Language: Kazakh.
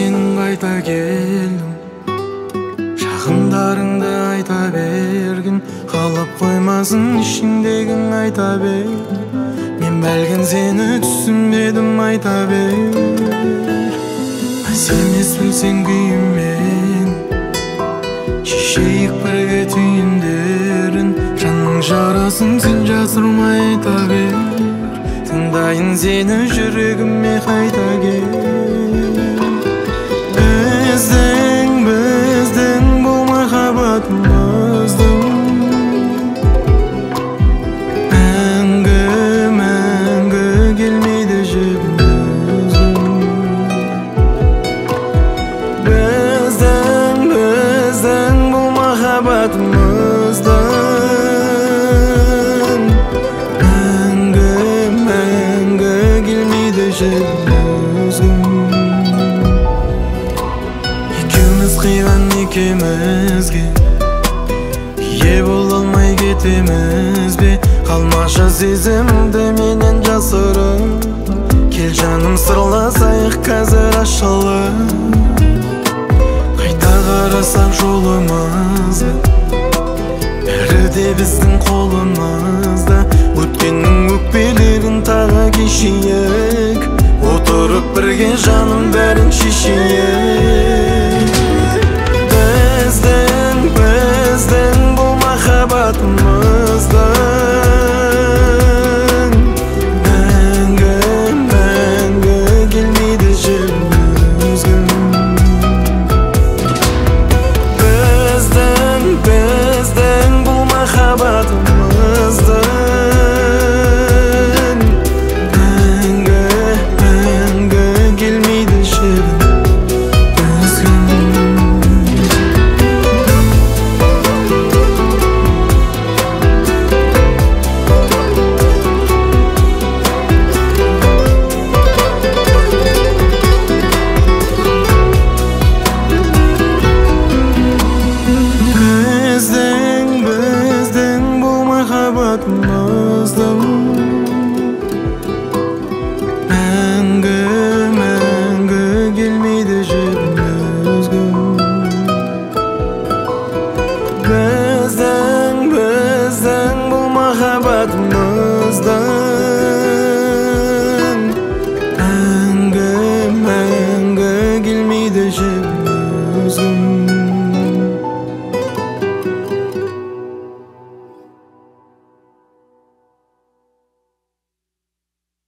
сенің қайта келдім, шағымдарыңды айта бергін, қалап қоймасын ішіңдегін айта бер. Мен бәлкім сені түсінбедім, айта бер. Сенес білсең күйіммен, шешейік бірге түйіндерін, жанның жарасын сен жасырмай айта бер. Тыңдайын сені жүрегіме қайта кел. Біздің бұл махаббатымыздың мәңгі келмейді жібіміздің. Біздің бұл махаббатымыздың мәңгі келмейді жібіміздің. Қиған екемізге ие бола алмай кетеміз бе? Қалмашы сезімді менен жасырып, кел жаным сырласайық қазір ашылып. Қайта қарасақ жолымызды, бәрі де біздің қолымызда. Өткеннің өкпелерін тағы кешейік, отырып бірге жаным бәрін шешейік. Біздің бұл махаббатымыздың мәңгі келмейді жібіміздің. Біздің бұл махаббатымыздың мәңгі келмейді жібіміздің. Махаббатымыздың мәңгі келмейді жібіміздің.